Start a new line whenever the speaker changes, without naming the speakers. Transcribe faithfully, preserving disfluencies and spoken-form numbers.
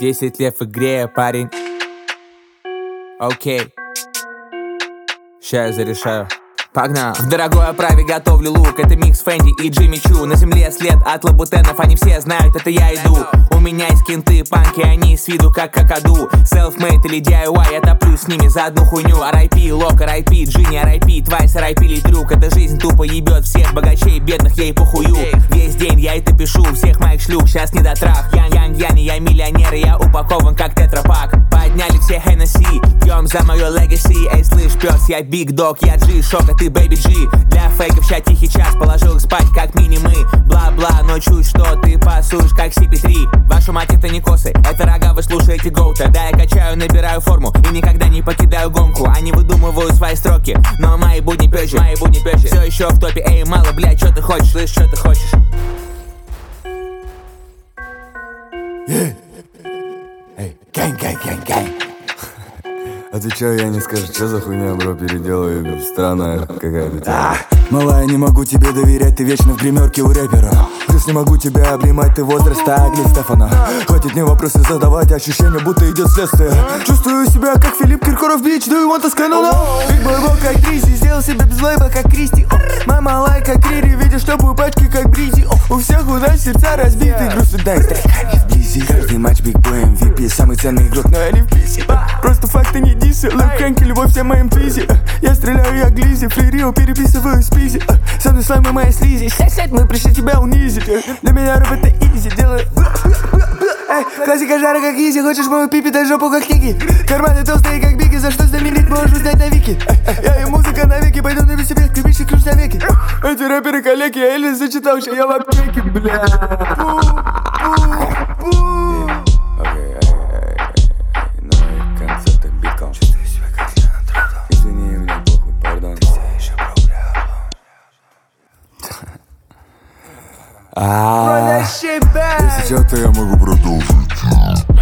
Десять лет в игре, парень. Окей. Ща я зарешаю. Погнал. В дорогой оправе готовлю лук. Это микс Фэнди и Джимми Чу. На земле след от лабутенов, они все знают, это я иду. У меня есть кенты, панки, они с виду как какаду. Self-made или ди ай вай, я топлю с ними за одну хуйню. ар ай пи, Лок, ар ай пи, Джинни, ар ай пи, Твайс, ар ай пи, Литрюк. Эта жизнь тупо ебет всех богачей, бедных ей похую. Весь день я это пишу, всех моих шлюх, сейчас не до трах. Ян, ян, яни, я миллионер, и я упакован как тетрапак. Подняли все Хеннесси, пьем за мое легаси. Эй, слышь, пес, я биг дог, я Джи, шок, а ты бэйби Джи. Для фейков ща тихий час, положил их спать как мини-мы. Бла-бла, но чуть что ты пасуешь как си пи три. Вашу мать, это не косы, это рога, вы слушаете гоута. Да, я качаю, набираю форму и никогда не покидаю гонку. Они выдумывают свои строки, но мои будни пёжи, мои будни пёжи. Все еще в топе, эй, мало, блядь, что ты хочешь, слышь, что ты хочешь?
Эй, эй, гэнг, гэнг, гэнг, гэнг. А ты чё, я не скажу, что за хуйня, бро, переделаю, странная какая-то. А, малая, не могу тебе доверять, ты вечно в гримерке у рэпера. Плюс не могу тебя обнимать, ты возраста Агли Стефана. Хватит мне вопросы задавать, ощущение, будто идет следствие. Чувствую себя как Филипп Киркоров, бич, do you want us канона? Биг бой бок как Тризи, сделал себя без лейба как Кристи. Моя малая как Рири, видишь топую пачки как Бризи. У всех у нас сердца разбиты, грустно дай стрекани вблизи. Каждый матч биг бой эм ви пи, самый ценный игрок, но я не в писи. Просто факты не дисы, Лэп Хэнки, любовь всем моим твизи. Я стреляю, я глизи, флирио переписываю спизи. Со мной слайм и моя слизи, сядь-сядь, мы пришли тебя унизить. Для меня рэп это изи, делаю. Эй, классика жара как изи, хочешь мою пипи, дай жопу как Ники. Карманы толстые как Бигги, за что знаменит, можешь узнать на Вики. Я и музыка навеки, пойду на себе, крепишь ключ навеки. Эти рэперы коллеги, я еле зачитал, что я в аптеке, бля.
А,
если что, то я могу продолжить.